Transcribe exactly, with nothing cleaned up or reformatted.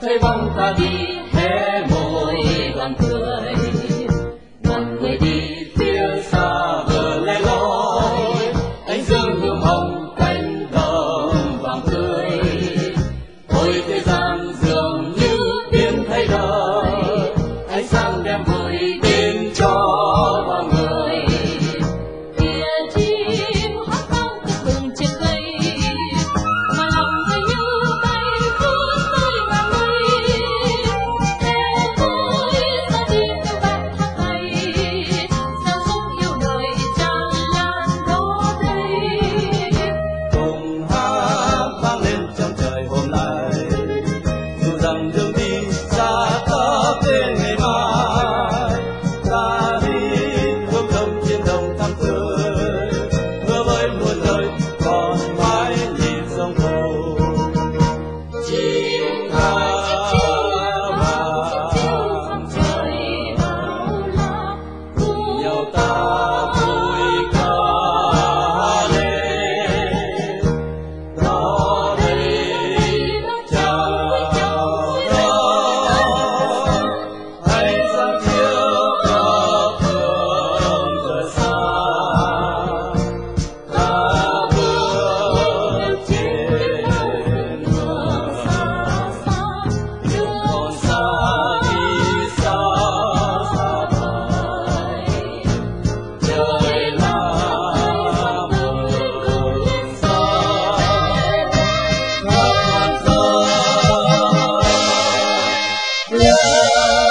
thấy bóng ta đi hé môi đoàn cười, đoàn người đi phía xa vừa lẻ loi, ánh dương nhuộm hồng cánh đồng vàng tươi. Ôi thế gian dường như biến thay đời, ánh sáng đem vui đến cho bao người. Kìa chim hót vang từng bừng trên cây, mà lòng người như bay vút tới ngàn mây. Theo vui ra đi theo bài hát hay, sao giúp yêu đời tràn lan đó đây. Cùng hát vang lên trong trời hôm nay, dù rằng đường đi xa khắp bên ngày mai. Ta đi hướng đông trên đồng thắm tươi, hứa với muôn đời còn mãi nhịp sông hồ. Chim ca vang Trời bao la cùng nhau ta vui ca lên. Đó đây chào đón ánh sáng chiếu khắp phương trời xa. Ta bước trên đường xa xa đường còn xa đi xa xa vời. Trời là một sao khắp ngàn sao.